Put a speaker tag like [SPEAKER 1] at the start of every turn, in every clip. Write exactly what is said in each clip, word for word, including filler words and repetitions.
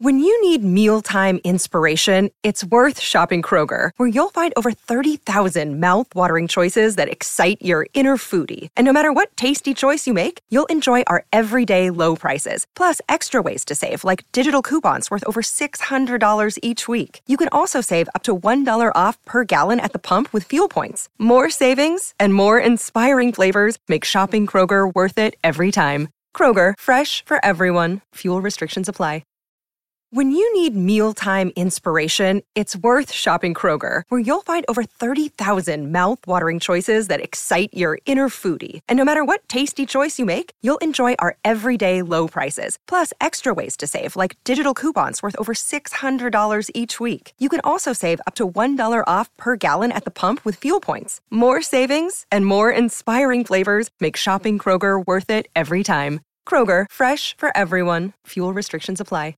[SPEAKER 1] When you need mealtime inspiration, it's worth shopping Kroger, where you'll find over thirty thousand mouth-watering choices that excite your inner foodie. And no matter what tasty choice you make, you'll enjoy our everyday low prices, plus extra ways to save, like digital coupons worth over six hundred dollars each week. You can also save up to one dollar off per gallon at the pump with fuel points. More savings and more inspiring flavors make shopping Kroger worth it every time. Kroger, fresh for everyone. Fuel restrictions apply. When you need mealtime inspiration, it's worth shopping Kroger, where you'll find over thirty thousand mouth-watering choices that excite your inner foodie. And no matter what tasty choice you make, you'll enjoy our everyday low prices, plus extra ways to save, like digital coupons worth over six hundred dollars each week. You can also save up to one dollar off per gallon at the pump with fuel points. More savings and more inspiring flavors make shopping Kroger worth it every time. Kroger, fresh for everyone. Fuel restrictions apply.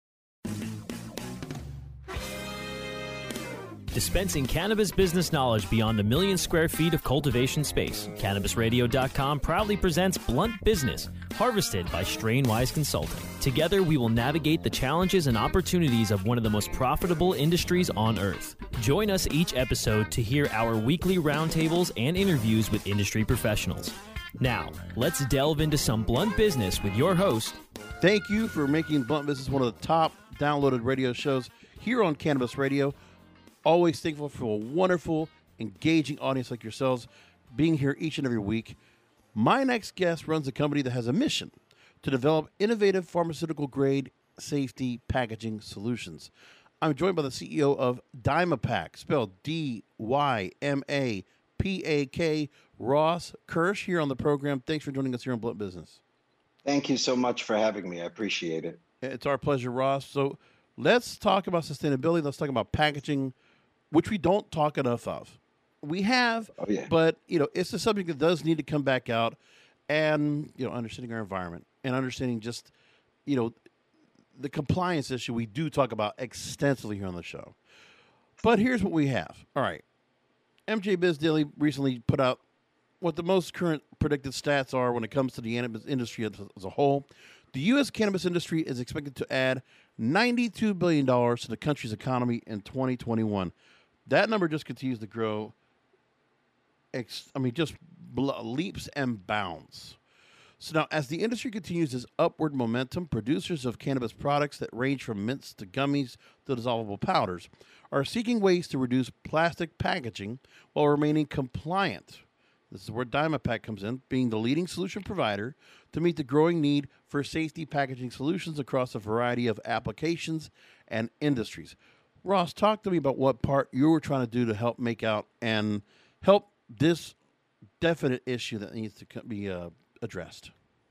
[SPEAKER 2] Dispensing cannabis business knowledge beyond a million square feet of cultivation space, Cannabis Radio dot com proudly presents Blunt Business, harvested by Strainwise Consulting. Together, we will navigate the challenges and opportunities of one of the most profitable industries on earth. Join us each episode to hear our weekly roundtables and interviews with industry professionals. Now, let's delve into some blunt business with your host.
[SPEAKER 3] Thank you for making Blunt Business one of the top downloaded radio shows here on Cannabis Radio. Always thankful for a wonderful, engaging audience like yourselves being here each and every week. My next guest runs a company that has a mission to develop innovative pharmaceutical-grade safety packaging solutions. I'm joined by the C E O of Dymapak, spelled D Y M A P A K, Ross Kirsch, here on the program. Thanks for joining us here on Blunt Business.
[SPEAKER 4] Thank you so much for having me. I appreciate it.
[SPEAKER 3] It's our pleasure, Ross. So let's talk about sustainability. Let's talk about packaging, which we don't talk enough of. We have,
[SPEAKER 4] oh, yeah.
[SPEAKER 3] but you know, it's a subject that does need to come back out, and you know, understanding our environment and understanding just, you know, the compliance issue we do talk about extensively here on the show. But here's what we have. All right, M J Biz Daily recently put out what the most current predicted stats are when it comes to the cannabis industry as, as a whole. The U S cannabis industry is expected to add ninety-two billion dollars to the country's economy in twenty twenty-one. That number just continues to grow. Ex- I mean, just leaps and bounds. So now, as the industry continues its upward momentum, producers of cannabis products that range from mints to gummies to dissolvable powders are seeking ways to reduce plastic packaging while remaining compliant. This is where Dymapak comes in, being the leading solution provider to meet the growing need for safety packaging solutions across a variety of applications and industries. Ross, talk to me about what part you were trying to do to help make out and help this definite issue that needs to be uh, addressed.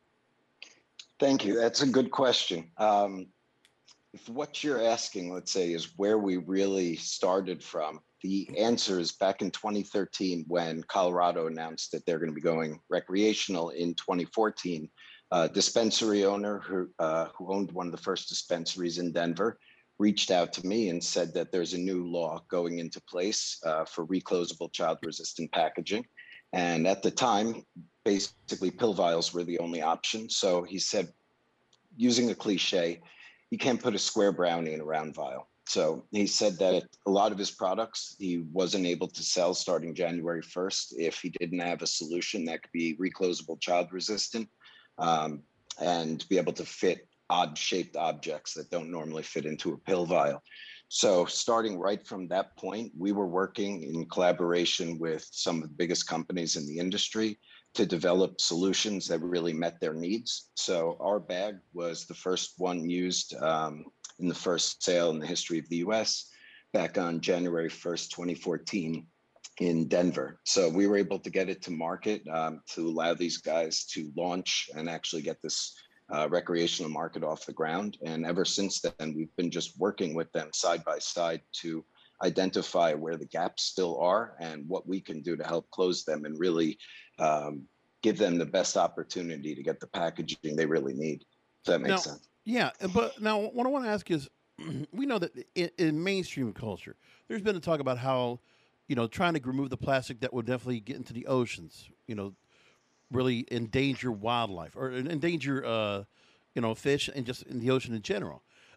[SPEAKER 4] Thank you. That's a good question. Um, if what you're asking, let's say, is where we really started from, the answer is back in twenty thirteen when Colorado announced that they're going to be going recreational in twenty fourteen. A dispensary owner who, uh, who owned one of the first dispensaries in Denver reached out to me and said that there's a new law going into place uh, for reclosable child-resistant packaging. And at the time, basically pill vials were the only option. So he said, using a cliche, you can't put a square brownie in a round vial. So he said that a lot of his products he wasn't able to sell starting January first if he didn't have a solution that could be reclosable child-resistant um, and be able to fit odd-shaped objects that don't normally fit into a pill vial. So starting right from that point, we were working in collaboration with some of the biggest companies in the industry to develop solutions that really met their needs. So our bag was the first one used um, in the first sale in the history of the U S back on January first, twenty fourteen in Denver. So we were able to get it to market um, to allow these guys to launch and actually get this Uh, recreational market off the ground. And ever since then, we've been just working with them side by side to identify where the gaps still are and what we can do to help close them and really um, give them the best opportunity to get the packaging they really need. Does that make
[SPEAKER 3] now,
[SPEAKER 4] sense?
[SPEAKER 3] Yeah, but now what I want to ask is, we know that in, in mainstream culture, there's been a talk about how, you know, trying to remove the plastic that would definitely get into the oceans, you know, really endanger wildlife or endanger, uh, you know, fish and just in the ocean in general.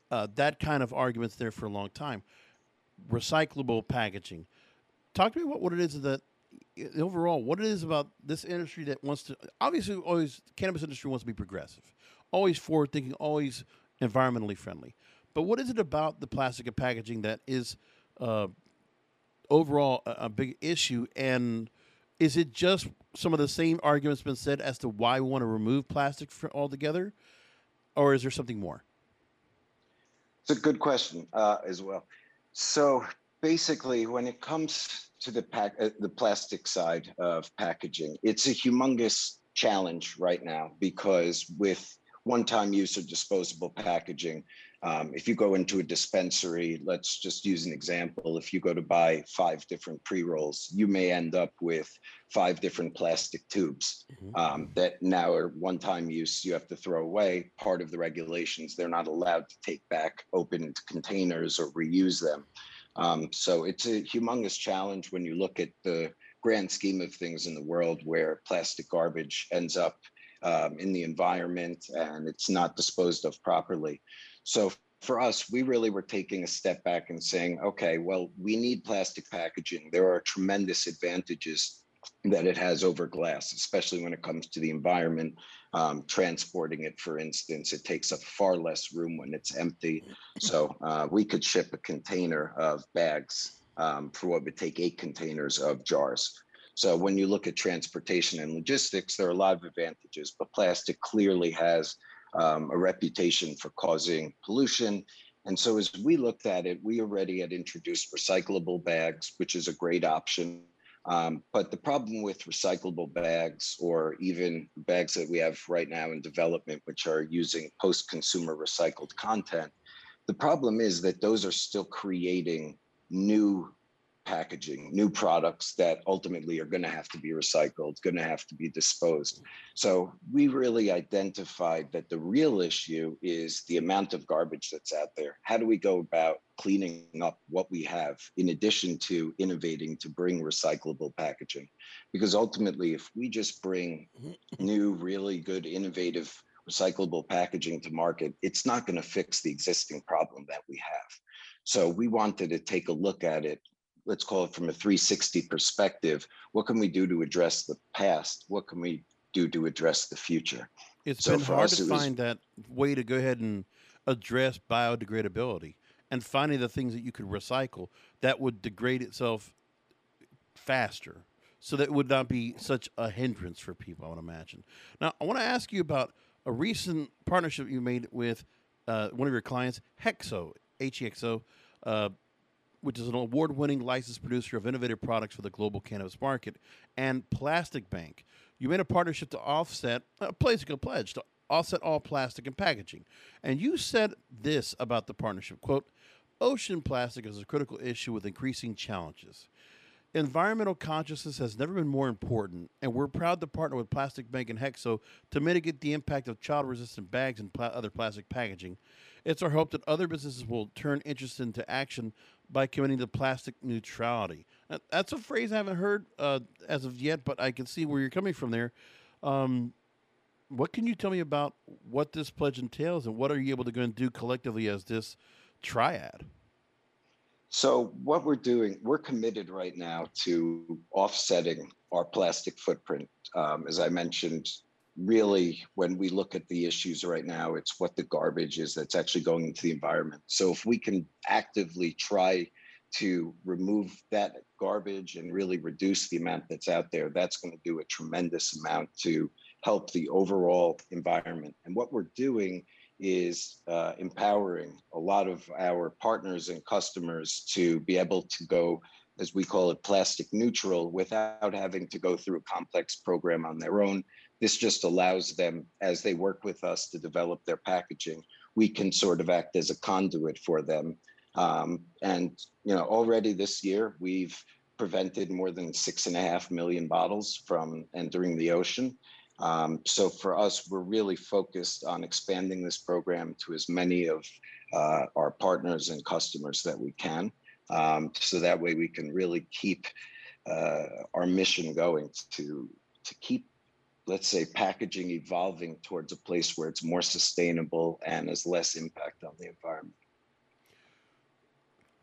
[SPEAKER 3] Uh, that kind of argument's there for a long time. Recyclable packaging. Talk to me about what it is that overall, what it is about this industry that wants to obviously always cannabis industry wants to be progressive, always forward thinking, always environmentally friendly. But what is it about the plastic and packaging that is uh, overall a, a big issue? And is it just some of the same arguments been said as to why we want to remove plastic for, altogether, or is there something more?
[SPEAKER 4] It's a good question uh, as well. So basically, when it comes to the pack, uh, the plastic side of packaging, it's a humongous challenge right now because with one-time use or disposable packaging, um, if you go into a dispensary, let's just use an example. If you go to buy five different pre-rolls, you may end up with five different plastic tubes mm-hmm. um, that now are one-time use. You have to throw away. Part of the regulations, they're not allowed to take back open containers or reuse them. Um, so it's a humongous challenge when you look at the grand scheme of things in the world where plastic garbage ends up um, in the environment and it's not disposed of properly. So for us, we really were taking a step back and saying, okay, well, we need plastic packaging. There are tremendous advantages that it has over glass, especially when it comes to the environment. Um, transporting it, for instance, it takes up far less room when it's empty. So uh, we could ship a container of bags um, for what would take eight containers of jars. So when you look at transportation and logistics, there are a lot of advantages, but plastic clearly has um, a reputation for causing pollution. And so as we looked at it, we already had introduced recyclable bags, which is a great option. Um, but the problem with recyclable bags, or even bags that we have right now in development, which are using post-consumer recycled content, the problem is that those are still creating new packaging, new products that ultimately are going to have to be recycled, going to have to be disposed. So we really identified that the real issue is the amount of garbage that's out there. How do we go about cleaning up what we have in addition to innovating to bring recyclable packaging? Because ultimately, if we just bring new, really good, innovative recyclable packaging to market, it's not going to fix the existing problem that we have. So we wanted to take a look at it, let's call it from a three sixty perspective. What can we do to address the past? What can we do to address the future?
[SPEAKER 3] It's
[SPEAKER 4] so
[SPEAKER 3] been hard
[SPEAKER 4] us,
[SPEAKER 3] to
[SPEAKER 4] was,
[SPEAKER 3] find that way to go ahead and address biodegradability and finding the things that you could recycle that would degrade itself faster so that it would not be such a hindrance for people, I would imagine. Now, I want to ask you about a recent partnership you made with uh, one of your clients, Hexo, H E X O, uh, which is an award-winning licensed producer of innovative products for the global cannabis market, and Plastic Bank. You made a partnership to offset, a basically a pledge to offset all plastic and packaging. And you said this about the partnership, quote, "Ocean plastic is a critical issue with increasing challenges. Environmental consciousness has never been more important, and we're proud to partner with Plastic Bank and Hexo to mitigate the impact of child-resistant bags and pla- other plastic packaging. It's our hope that other businesses will turn interest into action by committing to plastic neutrality." Now, that's a phrase I haven't heard uh, as of yet, but I can see where you're coming from there. Um, what can you tell me about what this pledge entails, and what are you able to go and do collectively as this triad?
[SPEAKER 4] So what we're doing, we're committed right now to offsetting our plastic footprint. Um, as I mentioned, really, when we look at the issues right now, it's what the garbage is that's actually going into the environment. So if we can actively try to remove that garbage and really reduce the amount that's out there, that's going to do a tremendous amount to help the overall environment. And what we're doing is uh, empowering a lot of our partners and customers to be able to go, as we call it, plastic neutral without having to go through a complex program on their own. This just allows them, as they work with us to develop their packaging, we can sort of act as a conduit for them. Um, and, you know, already this year, we've prevented more than six and a half million bottles from entering the ocean. Um, so for us, we're really focused on expanding this program to as many of uh, our partners and customers that we can. Um, so that way we can really keep uh, our mission going to, to keep, let's say, packaging evolving towards a place where it's more sustainable and has less impact on the environment.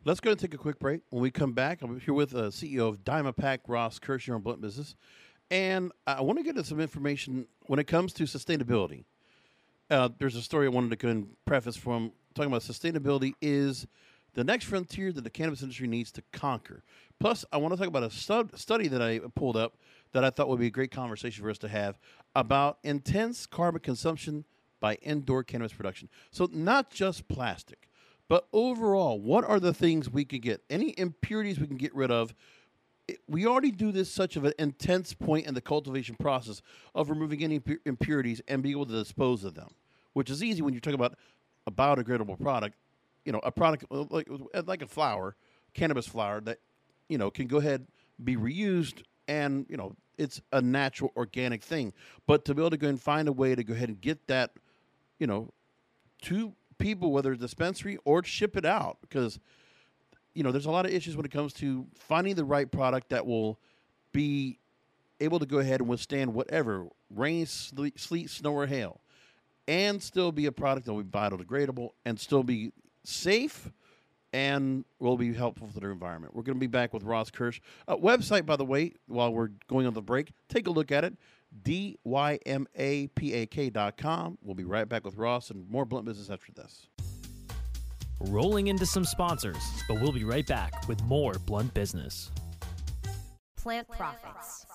[SPEAKER 3] Let's go and take a quick break. When we come back, I'm here with uh, C E O of Dymapack, Ross Kirsch, here on Blunt Business. And I want to get into some information when it comes to sustainability. Uh, there's a story I wanted to go and preface from talking about sustainability is the next frontier that the cannabis industry needs to conquer. Plus, I want to talk about a stud- study that I pulled up that I thought would be a great conversation for us to have about intense carbon consumption by indoor cannabis production. So not just plastic, but overall, what are the things we could get? Any impurities we can get rid of? It- We already do this such of an intense point in the cultivation process of removing any impu- impurities and be able to dispose of them, which is easy when you're talking about a biodegradable product. You know, a product uh, like like a flower, cannabis flower that you know can go ahead be reused, and you know it's a natural organic thing. But to be able to go and find a way to go ahead and get that, you know, to people, whether it's dispensary or ship it out, because you know there's a lot of issues when it comes to finding the right product that will be able to go ahead and withstand whatever rain, sleet, sleet snow, or hail, and still be a product that will be biodegradable and still be safe and will be helpful for their environment. We're going to be back with Ross Kirsch. Uh, website, by the way, while we're going on the break, take a look at it, D Y M A P A K dot com. We'll be right back with Ross and more Blunt Business after this.
[SPEAKER 2] Rolling into some sponsors, but we'll be right back with more Blunt Business.
[SPEAKER 5] Plant Profits.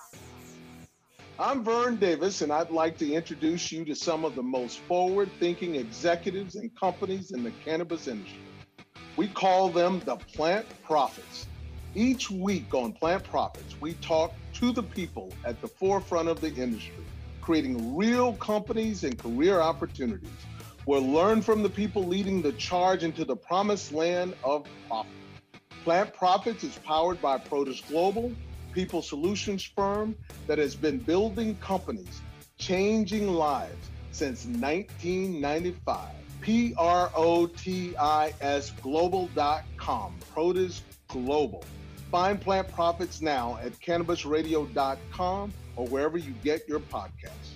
[SPEAKER 6] I'm Vern Davis, and I'd like to introduce you to some of the most forward-thinking executives and companies in the cannabis industry. We call them the Plant Profits. Each week on Plant Profits, we talk to the people at the forefront of the industry, creating real companies and career opportunities. We'll learn from the people leading the charge into the promised land of profit. Plant Profits is powered by Produce Global, people solutions firm that has been building companies, changing lives since nineteen ninety-five. P R O T I S global dot com, Produce Global. Find Plant Profits now at cannabis radio dot com or wherever you get your podcasts.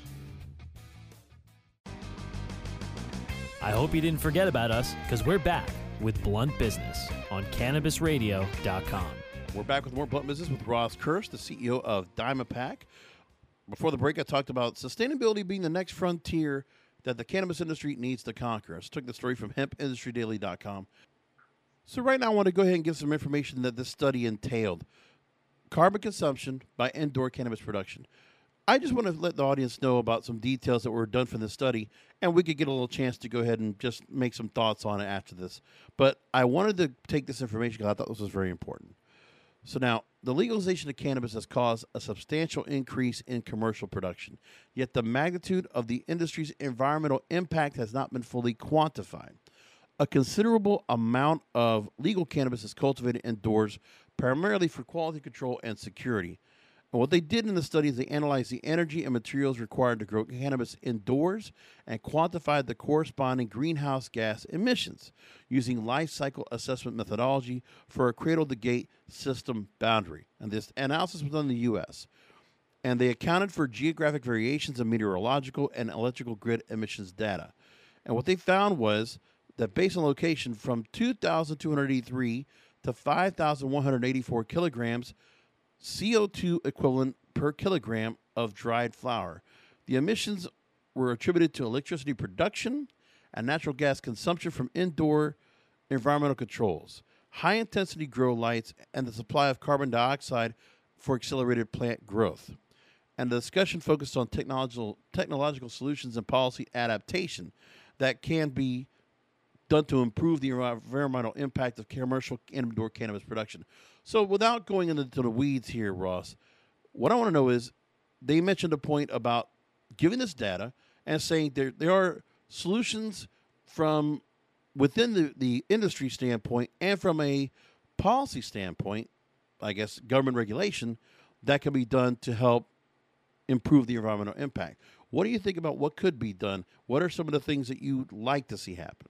[SPEAKER 2] I hope you didn't forget about us, because we're back with Blunt Business on cannabis radio dot com.
[SPEAKER 3] We're back with more Blunt Business with Ross Kirsch, the C E O of Dymapack. Before the break, I talked about sustainability being the next frontier that the cannabis industry needs to conquer. I just took the story from hemp industry daily dot com. So right now I want to go ahead and give some information that this study entailed. Carbon consumption by indoor cannabis production. I just want to let the audience know about some details that were done for this study, and we could get a little chance to go ahead and just make some thoughts on it after this. But I wanted to take this information because I thought this was very important. So now, the legalization of cannabis has caused a substantial increase in commercial production, yet the magnitude of the industry's environmental impact has not been fully quantified. A considerable amount of legal cannabis is cultivated indoors, primarily for quality control and security. And what they did in the study is they analyzed the energy and materials required to grow cannabis indoors and quantified the corresponding greenhouse gas emissions using life cycle assessment methodology for a cradle-to-gate system boundary. And this analysis was done in the U S And they accounted for geographic variations in meteorological and electrical grid emissions data. And what they found was that based on location, from two thousand two hundred eighty-three to five thousand one hundred eighty-four kilograms C O two equivalent per kilogram of dried flower. The emissions were attributed to electricity production and natural gas consumption from indoor environmental controls, high-intensity grow lights, and the supply of carbon dioxide for accelerated plant growth. And the discussion focused on technological, technological solutions and policy adaptation that can be done to improve the environmental impact of commercial indoor cannabis production. So without going into the weeds here, Ross, what I want to know is they mentioned a point about giving this data and saying there, there are solutions from within the, the industry standpoint and from a policy standpoint, I guess government regulation, that can be done to help improve the environmental impact. What do you think about what could be done? What are some of the things that you'd like to see happen?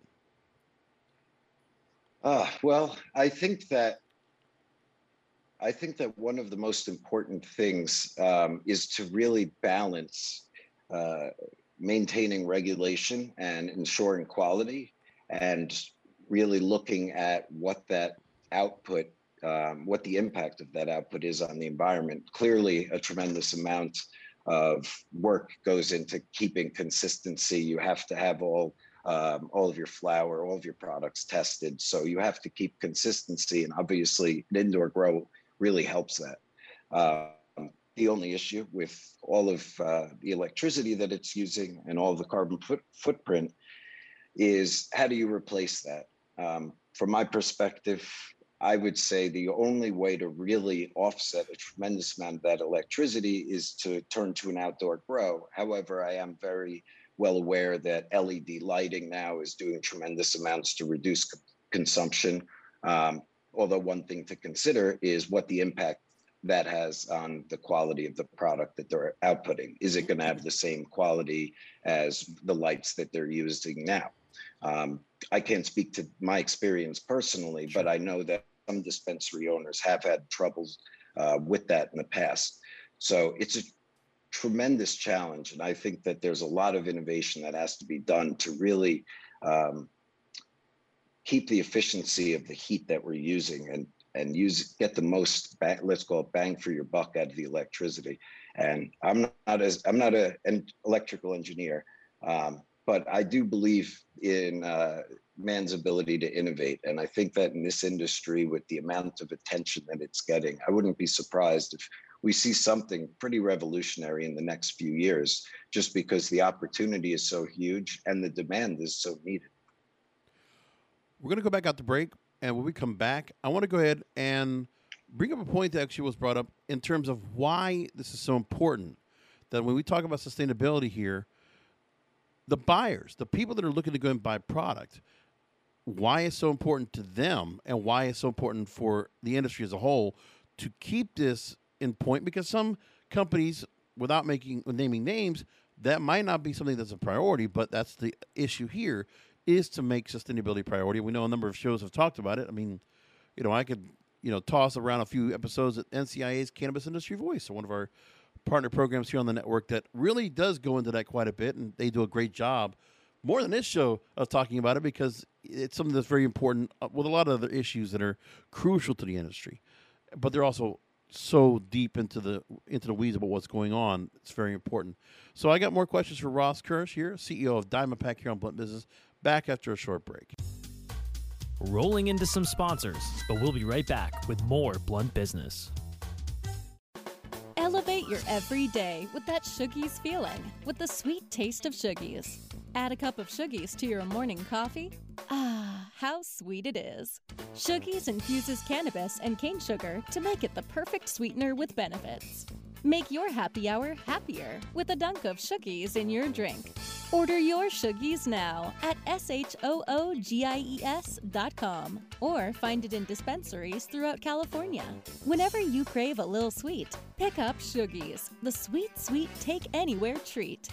[SPEAKER 4] Uh, well, I think that I think that one of the most important things um, is to really balance uh, maintaining regulation and ensuring quality, and really looking at what that output, um, what the impact of that output is on the environment. Clearly, a tremendous amount of work goes into keeping consistency. You have to have all um, all of your flour, all of your products tested. So you have to keep consistency, and obviously an indoor grow really helps that. Um, the only issue with all of uh, the electricity that it's using and all of the carbon foot, footprint is how do you replace that? Um, from my perspective, I would say the only way to really offset a tremendous amount of that electricity is to turn to an outdoor grow. However, I am very well aware that L E D lighting now is doing tremendous amounts to reduce c- consumption. Um, although one thing to consider is what the impact that has on the quality of the product that they're outputting. Is it going to have the same quality as the lights that they're using now? Um, I can't speak to my experience personally, but I know that some dispensary owners have had troubles uh, with that in the past. So it's a tremendous challenge. And I think that there's a lot of innovation that has to be done to really um, keep the efficiency of the heat that we're using and and use get the most bang, let's call it bang for your buck out of the electricity. And I'm not as I'm not a, an electrical engineer, um, but I do believe in uh, man's ability to innovate. And I think that in this industry, with the amount of attention that it's getting, I wouldn't be surprised if we see something pretty revolutionary in the next few years, just because the opportunity is so huge and the demand is so needed.
[SPEAKER 3] We're going to go back out to break, and when we come back, I want to go ahead and bring up a point that actually was brought up in terms of why this is so important, that when we talk about sustainability here, the buyers, the people that are looking to go and buy product, why it's so important to them and why it's so important for the industry as a whole to keep this in point, because some companies, without making naming names, that might not be something that's a priority, but that's the issue here, is to make sustainability a priority. We know a number of shows have talked about it. I mean, you know, I could, you know, toss around a few episodes at N C I A's Cannabis Industry Voice, so one of our partner programs here on the network that really does go into that quite a bit, and they do a great job, more than this show, of talking about it, because it's something that's very important uh, with a lot of other issues that are crucial to the industry. But they're also so deep into the into the weeds about what's going on. It's very important. So I got more questions for Ross Kirsch here, C E O of Diamondpack here on Blunt Business, back after a short break.
[SPEAKER 2] Rolling into some sponsors, but we'll be right back with more Blunt Business.
[SPEAKER 7] Elevate your everyday with that Shoogies feeling, with the sweet taste of Shoogies. Add a cup of Shoogies to your morning coffee. Ah, how sweet it is. Shoogies infuses cannabis and cane sugar to make it the perfect sweetener with benefits. Make your happy hour happier with a dunk of Shoogies in your drink. Order your Shoogies now at S H O O G I E S dot com or find it in dispensaries throughout California. Whenever you crave a little sweet, pick up Shoogies, the sweet, sweet take-anywhere treat.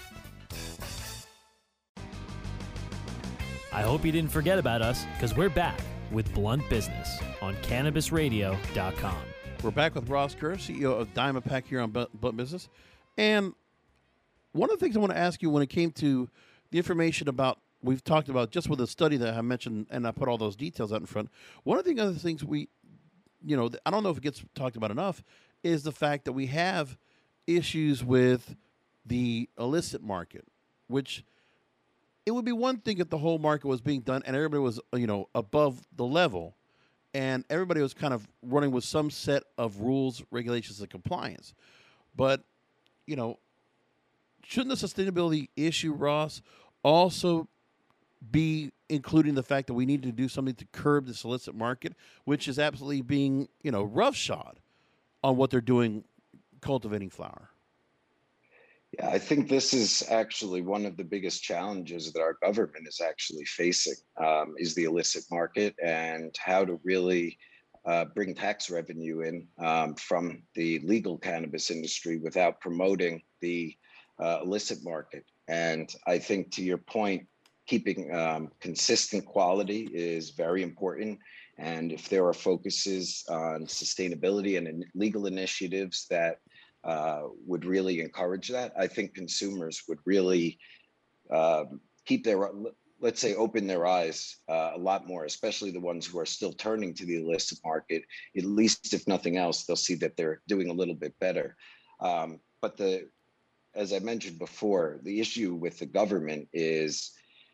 [SPEAKER 2] I hope you didn't forget about us, because we're back with Blunt Business on Cannabis Radio dot com.
[SPEAKER 3] We're back with Ross Kerr, C E O of Diamondpack here on Blunt Business. And one of the things I want to ask you when it came to the information about, we've talked about just with the study that I mentioned, and I put all those details out in front. One of the other things we, you know, I don't know if it gets talked about enough, is the fact that we have issues with the illicit market, which it would be one thing if the whole market was being done and everybody was, you know, above the level and everybody was kind of running with some set of rules, regulations, and compliance. But, you know, shouldn't the sustainability issue, Ross, also be including the fact that we need to do something to curb this illicit market, which is absolutely being, you know, roughshod on what they're doing cultivating flower?
[SPEAKER 4] Yeah, I think this is actually one of the biggest challenges that our government is actually facing, um, is the illicit market and how to really uh, bring tax revenue in um, from the legal cannabis industry without promoting the uh, illicit market. And I think, to your point, keeping um, consistent quality is very important. And if there are focuses on sustainability and in legal initiatives that Uh, would really encourage that, I think consumers would really um, keep their, let's say, open their eyes uh, a lot more, especially the ones who are still turning to the illicit market. At least, if nothing else, they'll see that they're doing a little bit better. Um, but the, as I mentioned before, the issue with the government is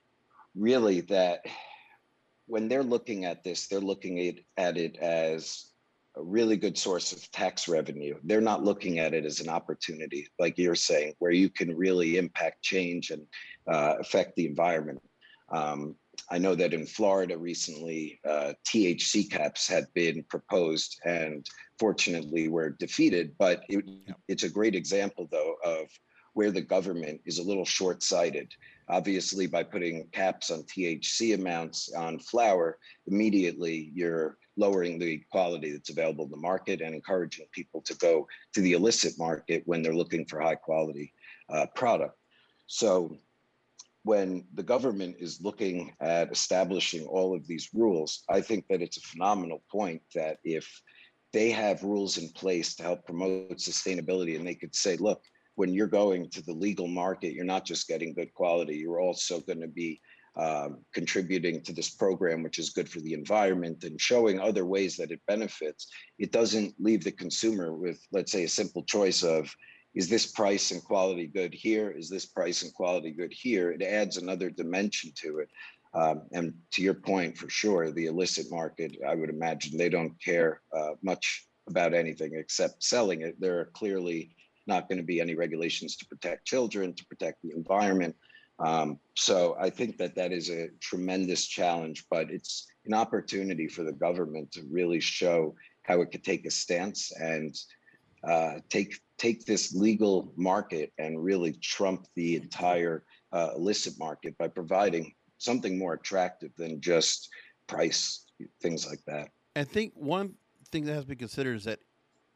[SPEAKER 4] really that when they're looking at this, they're looking at, at it as a really good source of tax revenue. They're not looking at it as an opportunity, like you're saying, where you can really impact change and uh, affect the environment. Um, I know that in Florida recently, uh, T H C caps had been proposed and fortunately were defeated, but it,
[SPEAKER 3] Yeah.
[SPEAKER 4] it's a great example, though, of where the government is a little short-sighted. Obviously, by putting caps on T H C amounts on flour, immediately you're lowering the quality that's available in the market and encouraging people to go to the illicit market when they're looking for high quality uh, product. So when the government is looking at establishing all of these rules, I think that it's a phenomenal point that if they have rules in place to help promote sustainability, and they could say, look, when you're going to the legal market, you're not just getting good quality, you're also going to be um, contributing to this program, which is good for the environment, and showing other ways that it benefits. It doesn't leave the consumer with, let's say, a simple choice of, is this price and quality good here? Is this price and quality good here? It adds another dimension to it. Um, and to your point, for sure, the illicit market, I would imagine they don't care uh, much about anything except selling it. There are clearly not going to be any regulations to protect children, to protect the environment. Um, so I think that that is a tremendous challenge, but it's an opportunity for the government to really show how it could take a stance and uh, take take this legal market and really trump the entire uh, illicit market by providing something more attractive than just price, things like that.
[SPEAKER 3] I think one thing that has to be considered is that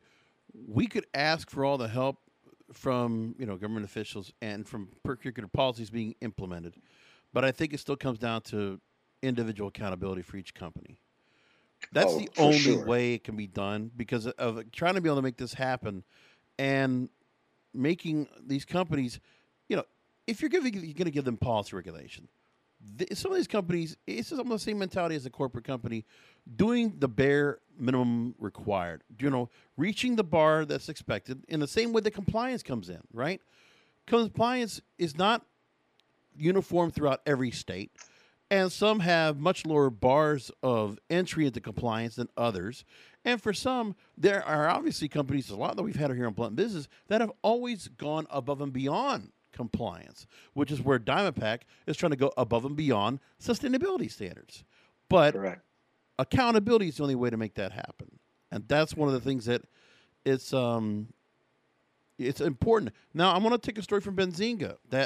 [SPEAKER 3] we could ask for all the help from, you know, government officials and from particular policies being implemented, but I think it still comes down to individual accountability for each company. That's
[SPEAKER 4] Oh,
[SPEAKER 3] the
[SPEAKER 4] for
[SPEAKER 3] only
[SPEAKER 4] sure.
[SPEAKER 3] way it can be done, because of trying to be able to make this happen and making these companies, you know, if you're giving, you're going to give them policy regulation. The, some of these companies, it's some of the same mentality as a corporate company, doing the bare minimum required. You know, reaching the bar that's expected in the same way that compliance comes in, right? Compliance is not uniform throughout every state, and some have much lower bars of entry into compliance than others. And for some, there are obviously companies, a lot that we've had here on Blunt Business, that have always gone above and beyond compliance, which is where Diamondpack is trying to go above and beyond sustainability standards. But
[SPEAKER 4] Correct.
[SPEAKER 3] accountability is the only way to make that happen, and that's one of the things that it's um it's important. Now, I'm going to take a story from Benzinga that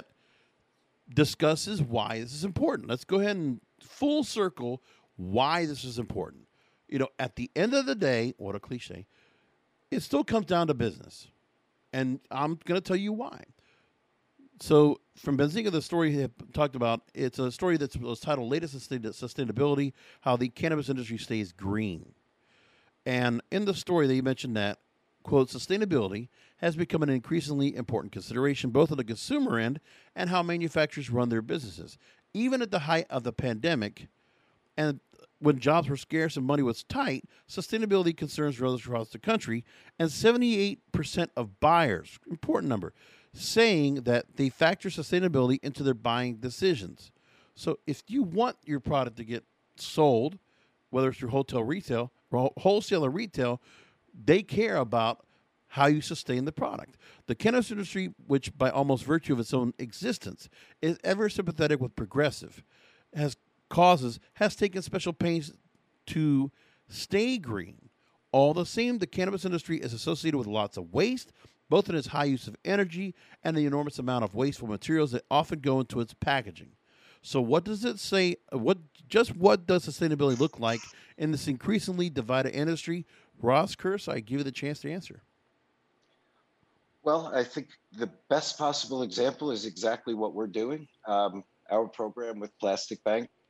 [SPEAKER 3] discusses why this is important. Let's go ahead and full circle why this is important. You know, at the end of the day, what a cliche, it still comes down to business, and I'm going to tell you why. So from Benzinga, the story he talked about, it's a story that was titled Latest Sustainability, How the Cannabis Industry Stays Green. And in the story, they mentioned that, quote, sustainability has become an increasingly important consideration both on the consumer end and how manufacturers run their businesses. Even at the height of the pandemic and when jobs were scarce and money was tight, sustainability concerns rose across the country, and seventy-eight percent of buyers, important number, saying that they factor sustainability into their buying decisions. So if you want your product to get sold, whether it's through hotel retail, or wholesale or retail, they care about how you sustain the product. The cannabis industry, which by almost virtue of its own existence is ever sympathetic with progressive, has causes, has taken special pains to stay green. All the same, the cannabis industry is associated with lots of waste, both in its high use of energy and the enormous amount of wasteful materials that often go into its packaging. So what does it say? What just what does sustainability look like in this increasingly divided industry? Ross Kurz, I give you the chance to answer.
[SPEAKER 4] Well, I think the best possible example is exactly what we're doing. Um, our program with Plastic Bank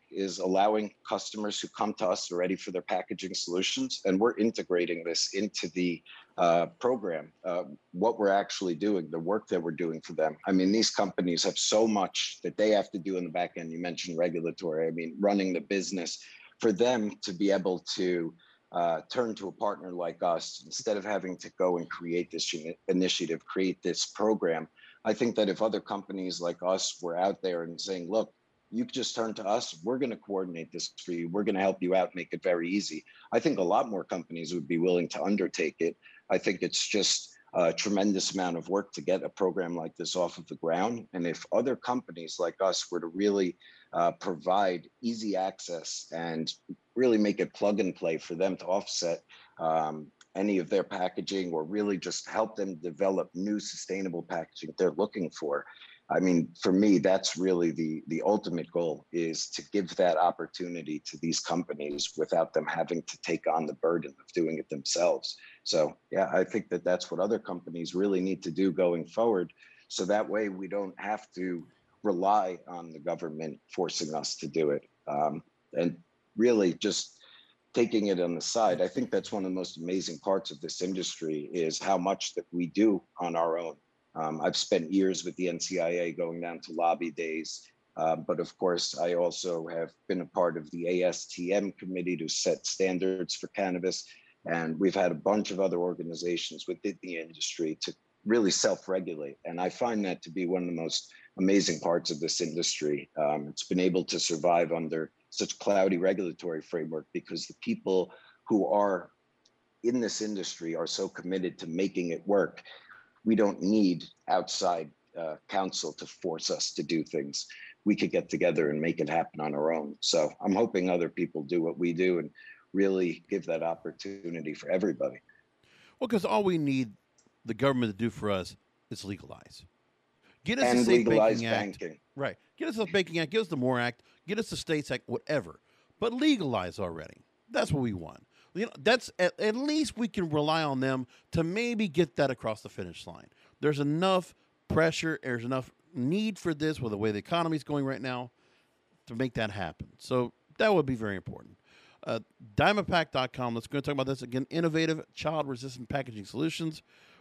[SPEAKER 4] is allowing customers who come to us already for their packaging solutions, and we're integrating this into the uh, program, uh, what we're actually doing, the work that we're doing for them. I mean, these companies have so much that they have to do in the back end. You mentioned regulatory, I mean, running the business. For them to be able to uh, turn to a partner like us, instead of having to go and create this initiative, create this program, I think that if other companies like us were out there and saying, look, you just turn to us, we're going to coordinate this for you, we're going to help you out, make it very easy, I think a lot more companies would be willing to undertake it. I think it's just a tremendous amount of work to get a program like this off of the ground. And if other companies like us were to really uh, provide easy access and really make it plug and play for them to offset um, any of their packaging, or really just help them develop new sustainable packaging they're looking for. I mean, for me, that's really the, the ultimate goal, is to give that opportunity to these companies without them having to take on the burden of doing it themselves. So yeah, I think that that's what other companies really need to do going forward. So that way we don't have to rely on the government forcing us to do it. Um, and really just taking it on the side. I think that's one of the most amazing parts of this industry, is how much that we do on our own. Um, I've spent years with the N C I A going down to lobby days, uh, but of course I also have been a part of the A S T M committee to set standards for cannabis. And we've had a bunch of other organizations within the industry to really self-regulate. And I find that to be one of the most amazing parts of this industry. Um, it's been able to survive under such cloudy regulatory framework because the people who are in this industry are so committed to making it work. We don't need outside uh, counsel to force us to do things. We could get together and make it happen on our own. So I'm hoping other people do what we do and really give that opportunity for everybody.
[SPEAKER 3] Well, because all we need the government to do for us is legalize. Get us
[SPEAKER 4] and
[SPEAKER 3] the Safe
[SPEAKER 4] legalize
[SPEAKER 3] Banking Act.
[SPEAKER 4] banking.
[SPEAKER 3] Right. Get us the Banking Act, get us the MORE Act, get us the States Act, whatever. But legalize already. That's what we want. You know, that's at, at least we can rely on them to maybe get that across the finish line. There's enough pressure, there's enough need for this with the way the economy is going right now to make that happen. So that would be very important. Uh, Diamondpack dot com, let's go and talk about this again. Innovative, child-resistant packaging solutions.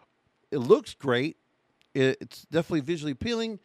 [SPEAKER 3] It looks great. It, it's definitely visually appealing.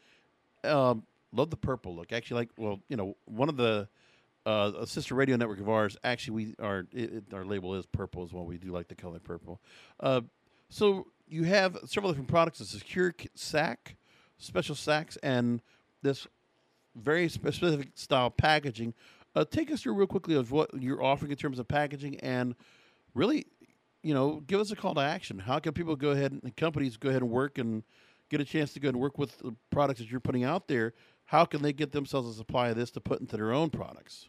[SPEAKER 3] Um, love the purple look. Actually, like, well, you know, one of the uh, a sister radio network of ours, actually, we our it, it, our label is purple as well. We do like the color purple. Uh, so you have several different products: a secure sack, special sacks, and this very specific style packaging. Uh, take us through real quickly of what you're offering in terms of packaging, and really, you know, give us a call to action. How can people go ahead and companies go ahead and work and get a chance to go and work with the products that you're putting out there? How can they get themselves a supply of this to put into their own products?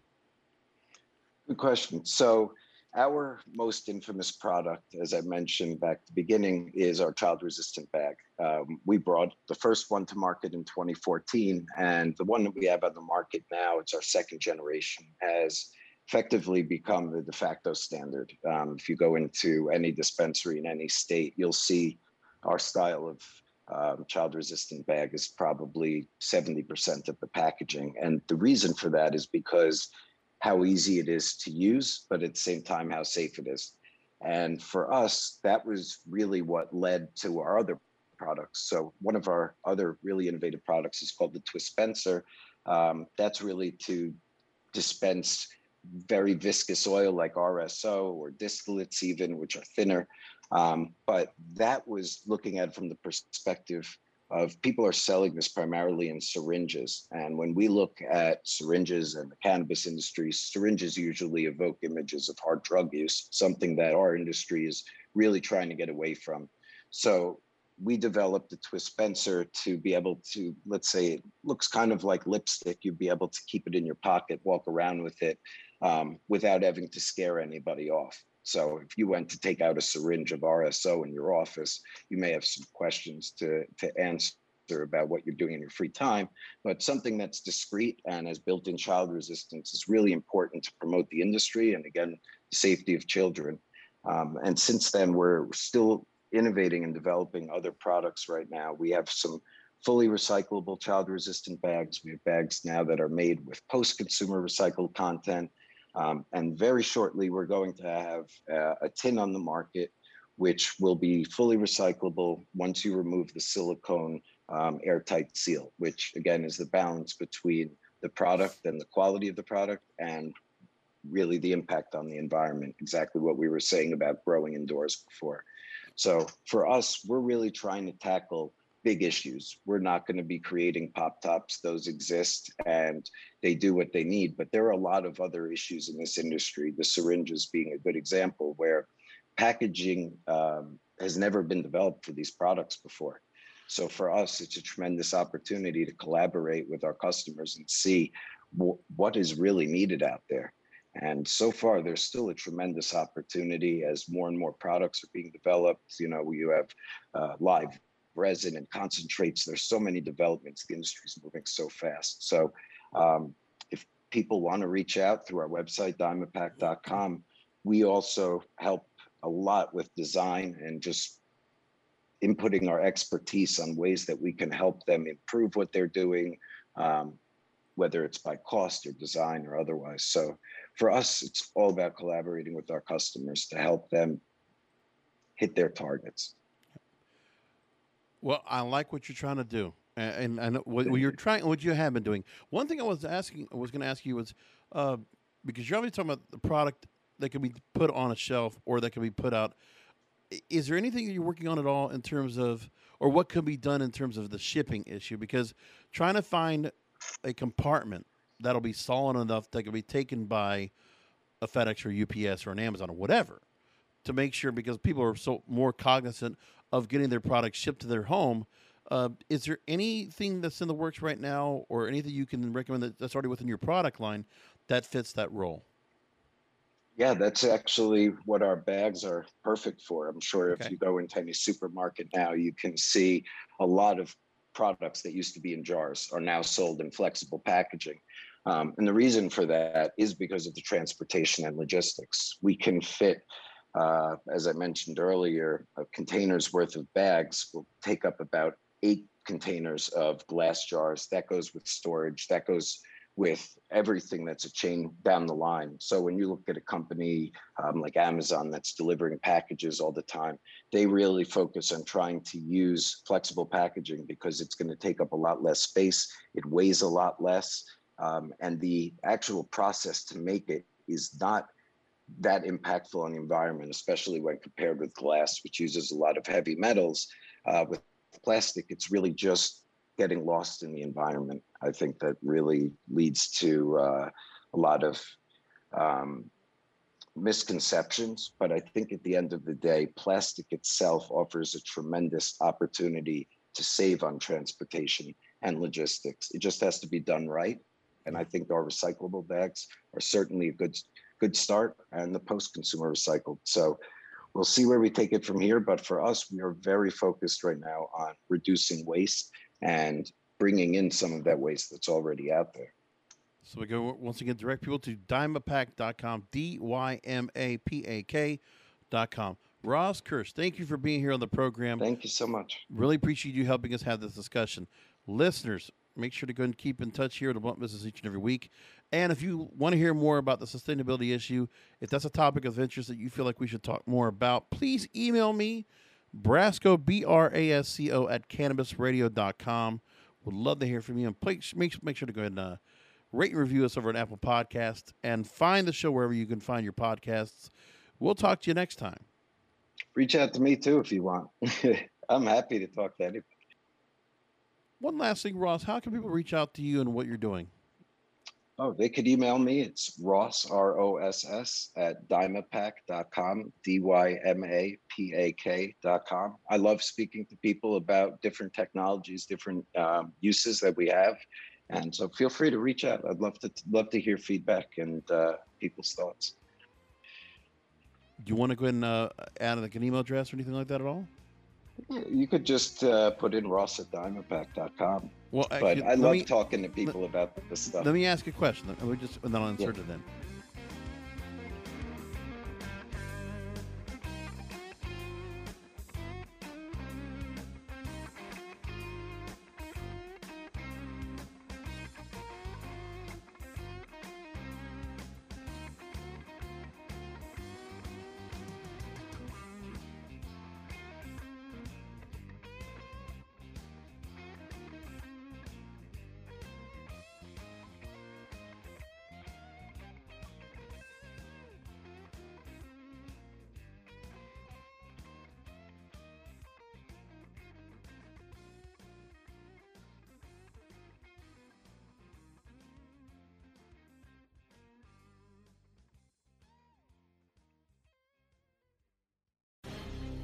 [SPEAKER 4] Good question. So our most infamous product, as I mentioned back at the beginning, is our child-resistant bag. Um, we brought the first one to market in twenty fourteen, and the one that we have on the market now, it's our second generation, has effectively become the de facto standard. Um, if you go into any dispensary in any state, you'll see our style of um, child-resistant bag is probably seventy percent of the packaging. And the reason for that is because how easy it is to use, but at the same time, how safe it is. And for us, that was really what led to our other products. So one of our other really innovative products is called the Twispencer. Um, that's really to dispense very viscous oil like R S O or distillates even, which are thinner. Um, but that was looking at it from the perspective of people are selling this primarily in syringes. And when we look at syringes and the cannabis industry, syringes usually evoke images of hard drug use, something that our industry is really trying to get away from. So we developed the Twispencer to be able to, let's say it looks kind of like lipstick. You'd be able to keep it in your pocket, walk around with it um, without having to scare anybody off. So if you went to take out a syringe of R S O in your office, you may have some questions to, to answer about what you're doing in your free time, but something that's discreet and has built-in child resistance is really important to promote the industry and, again, the safety of children. Um, and since then, we're still innovating and developing other products right now. We have some fully recyclable, child-resistant bags. We have bags now that are made with post-consumer recycled content. Um, and very shortly, we're going to have uh, a tin on the market, which will be fully recyclable once you remove the silicone um, airtight seal, which again is the balance between the product and the quality of the product and really the impact on the environment, exactly what we were saying about growing indoors before. So for us, we're really trying to tackle big issues. We're not going to be creating pop tops. Those exist and they do what they need, but there are a lot of other issues in this industry, the syringes being a good example, where packaging um, has never been developed for these products before. So for us, it's a tremendous opportunity to collaborate with our customers and see w- what is really needed out there. And so far, there's still a tremendous opportunity as more and more products are being developed. You know, you have uh, live resin and concentrates. There's so many developments. The industry is moving so fast. So um, if people want to reach out through our website, Dymapack dot com, we also help a lot with design and just inputting our expertise on ways that we can help them improve what they're doing, um, whether it's by cost or design or otherwise. So for us, it's all about collaborating with our customers to help them hit their targets.
[SPEAKER 3] Well, I like what you're trying to do, and, and I know what, what you're trying, what you have been doing. One thing I was asking, I was going to ask you was, uh, because you're always talking about the product that can be put on a shelf or that can be put out. Is there anything that you're working on at all in terms of, or what could be done in terms of the shipping issue? Because trying to find a compartment that'll be solid enough that can be taken by a FedEx or U P S or an Amazon or whatever, to make sure, because people are so more cognizant of getting their products shipped to their home. Uh, is there anything that's in the works right now, or anything you can recommend that, that's already within your product line that fits that role?
[SPEAKER 4] Yeah, that's actually what our bags are perfect for. I'm sure
[SPEAKER 3] Okay.
[SPEAKER 4] if you go into any supermarket now, you can see a lot of products that used to be in jars are now sold in flexible packaging. Um, and the reason for that is because of the transportation and logistics. We can fit, uh, as I mentioned earlier, a container's worth of bags will take up about eight containers of glass jars. That goes with storage. That goes with everything that's a chain down the line. So when you look at a company um, like Amazon that's delivering packages all the time, they really focus on trying to use flexible packaging because it's going to take up a lot less space. It weighs a lot less. Um, and the actual process to make it is not that impactful on the environment, especially when compared with glass, which uses a lot of heavy metals. Uh, with plastic, it's really just getting lost in the environment. I think that really leads to uh, a lot of um, misconceptions. But I think at the end of the day, plastic itself offers a tremendous opportunity to save on transportation and logistics. It just has to be done right. And I think our recyclable bags are certainly a good, good start, and the post-consumer recycled. So we'll see where we take it from here. But for us, we are very focused right now on reducing waste and bringing in some of that waste that's already out there.
[SPEAKER 3] So we go, once again, direct people to Dymapack dot com, D Y M A P A K dot com. Ross Kirsch, thank you for being here on the program.
[SPEAKER 4] Thank you so much.
[SPEAKER 3] Really appreciate you helping us have this discussion. Listeners, make sure to go and keep in touch here at the Blunt Business each and every week. And if you want to hear more about the sustainability issue, if that's a topic of interest that you feel like we should talk more about, please email me, Brasco, B R A S C O, at cannabis radio dot com. Would love to hear from you. And please make, make sure to go ahead and uh, rate and review us over at Apple Podcasts, and find the show wherever you can find your podcasts. We'll talk to you next time.
[SPEAKER 4] Reach out to me too if you want. I'm happy to talk to anybody.
[SPEAKER 3] One last thing, Ross, how can people reach out to you and what you're doing?
[SPEAKER 4] Oh, they could email me. It's Ross, R O S S, at Dymapack dot com, D Y M A P A K dot com. I love speaking to people about different technologies, different um, uses that we have. And so feel free to reach out. I'd love to love to hear feedback and uh, people's thoughts.
[SPEAKER 3] Do you want to go ahead and uh, add like an email address or anything like that at all?
[SPEAKER 4] Yeah, you could just uh, put in Ross at Dymapack dot com.
[SPEAKER 3] Well,
[SPEAKER 4] But
[SPEAKER 3] actually,
[SPEAKER 4] I
[SPEAKER 3] let
[SPEAKER 4] love
[SPEAKER 3] me-
[SPEAKER 4] talking to people about this stuff.
[SPEAKER 3] Let me ask you a question, and we just and then I'll insert
[SPEAKER 4] Yeah.
[SPEAKER 3] it in.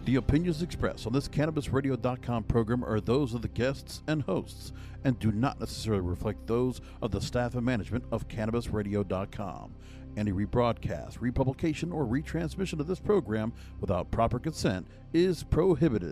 [SPEAKER 3] The opinions expressed on this Cannabis Radio dot com program are those of the guests and hosts and do not necessarily reflect those of the staff and management of Cannabis Radio dot com. Any rebroadcast, republication, or retransmission of this program without proper consent is prohibited.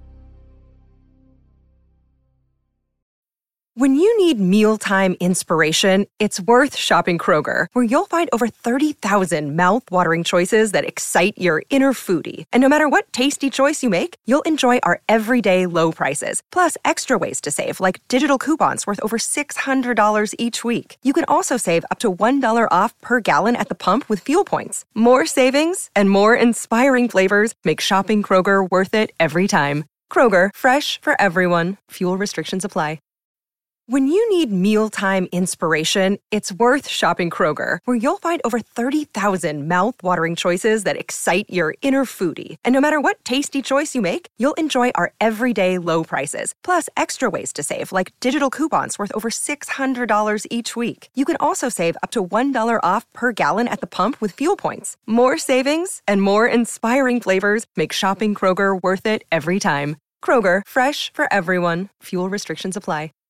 [SPEAKER 1] When you need mealtime inspiration, it's worth shopping Kroger, where you'll find over thirty thousand mouth-watering choices that excite your inner foodie. And no matter what tasty choice you make, you'll enjoy our everyday low prices, plus extra ways to save, like digital coupons worth over six hundred dollars each week. You can also save up to one dollar off per gallon at the pump with fuel points. More savings and more inspiring flavors make shopping Kroger worth it every time. Kroger, fresh for everyone. Fuel restrictions apply. When you need mealtime inspiration, it's worth shopping Kroger, where you'll find over thirty thousand mouth-watering choices that excite your inner foodie. And no matter what tasty choice you make, you'll enjoy our everyday low prices, plus extra ways to save, like digital coupons worth over six hundred dollars each week. You can also save up to one dollar off per gallon at the pump with fuel points. More savings and more inspiring flavors make shopping Kroger worth it every time. Kroger, fresh for everyone. Fuel restrictions apply.